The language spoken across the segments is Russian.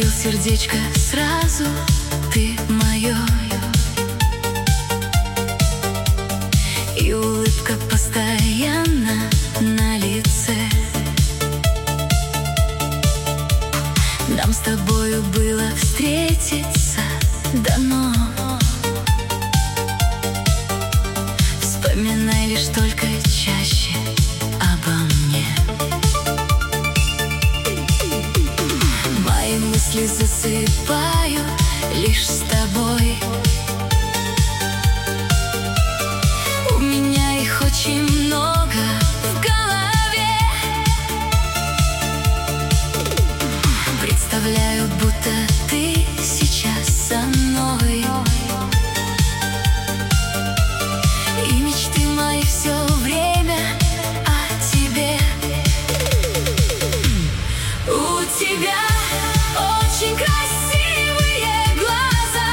разбил сердечко сразу, ты мое. И улыбка постоянно на лице. Нам с тобою было встретиться дано. Вспоминай лишь только чаще обо мне. Мои мысли засыпаю лишь с тобой. У меня их очень много в голове. Представляю, будто ты сейчас со мной. И мечты мои все время о тебе. У тебя очень красивые глаза.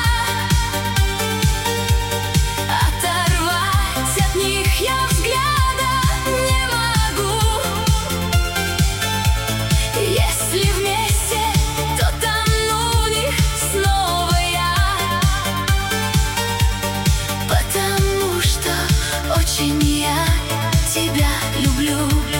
Оторвать от них я взгляда не могу. Если вместе, то тону в них снова я. Потому что очень я тебя люблю.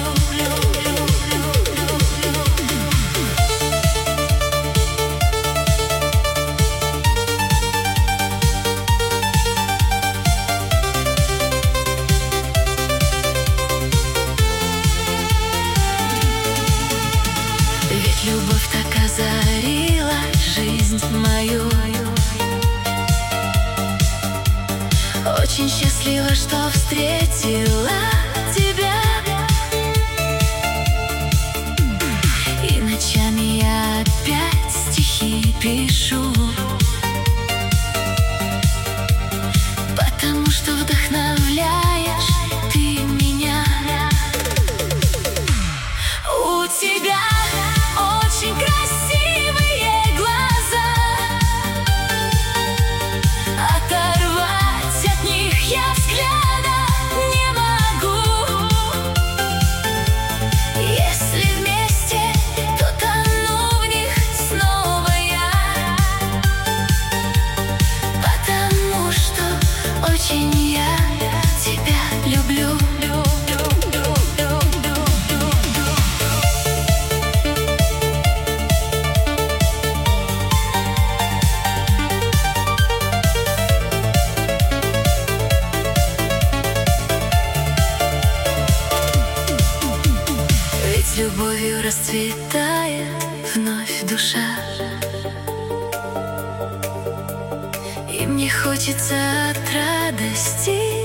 Ведь любовь так озарила жизнь мою. Очень счастлива, что встретила тебя. И ночами я опять стихи пишу, потому что вдохновляешь ты меня. У тебя очень красивые глаза. Оторвать от них я взгляда не могу. Если вместе, то тону в них снова я. Потому что очень я тебя люблю. Ведь любовью расцветает вновь душа. И мне хочется от радости